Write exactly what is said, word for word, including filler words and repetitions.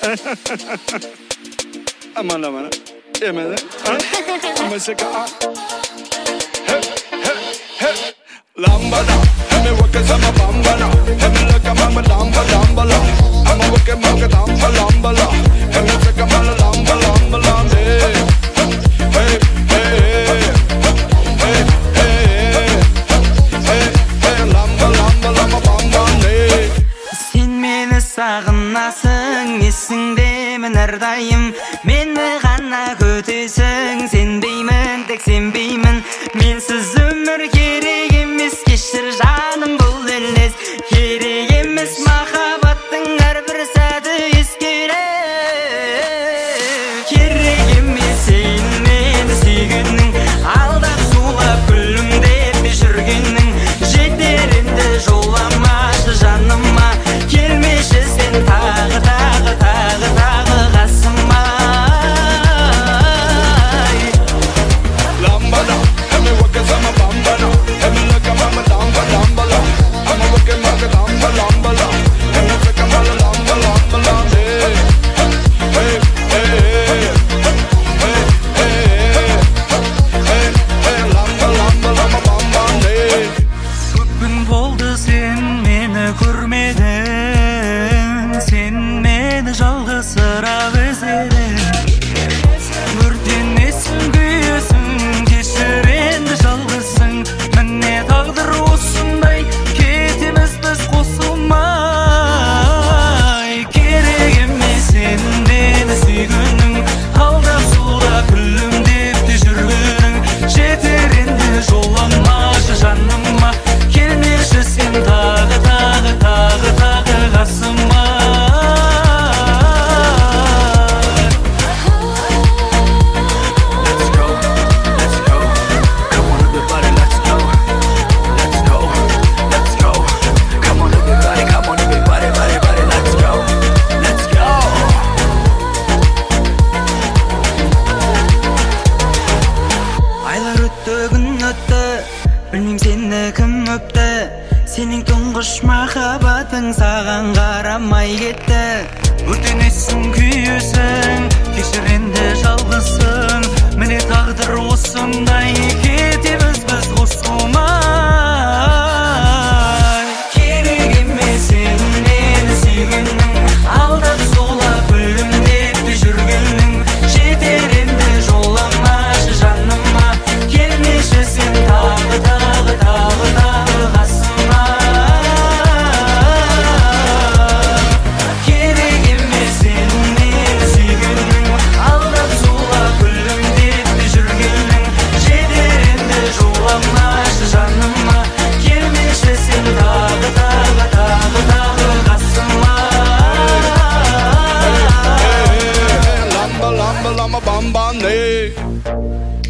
Aman aman. Yemedi. Ama şaka. Hey hey hey. Lambada. Hemi wakka sama bambala. Hemi laka mama lamba lambala. Ama wakka mama lamba lambala. Hemi saka mala lamba lamba lamba. Hey hey hey. Сағынасың, есіңдемін әрдайым. Мені ғана көтесің, сенбеймін, тек сенбеймін. Менсіз өмір керек емес, кешір жаным, бұл елес. Керек емес махаббаттың әрбір сәті ескерек. Керек емес сен мені сүйгенің, алдап сулап күлімдеп жүргенің. Жетер енді жоламашы жаныма, келмеші сен тағы, тағы, тағы, тағы қасыма. Lambada, hemi wakka sama bambala. Hemi laka mama lamba lambala. Ama wakka mama lamba lambala. Hemi saka mala lamba lamba lamba. Hey hey hey. Hey hey hey. Hey lamba lamba lamba bamba. Көп күн болды сен мені көрмедің, сен мені жалғызсырап іздедің. Өртенесің, күйесің, кешір енді жалғызсың. Міне тағдыр осындай, кетеміз біз қосылмай. Керек емес сен мені сүйгенің, алдап сулап күлімдеп те жүргенің. Жетер енді жоламашы жаныма, келмеші сен тағы, тағы, тағы, тағы қасыма. Айлар өтті, күн өтті, білмейм сені кім өпті. Сенің тұңғыш махаббатың саған қарамай кетті. Өртенесің, күйесің, кешір енді жалғызсың. Міне тағдыр осындай, кетеміз біз қосылмай. Керек емес сен мені сүйгенің, алдап сулап күлімдеп те жүргенің. Жетер енді жоламашы жаныма, келмеші сен тағы, тағы, тағы, тағы қасыма. Керек емес сен мені сүйгенің, алдап сулап күлімдеп те жүргенің. Жетер енді жоламашы жаныма, келмеші сен тағы, тағы, тағы, тағы қасыма. Lamba lamba lamba bamba.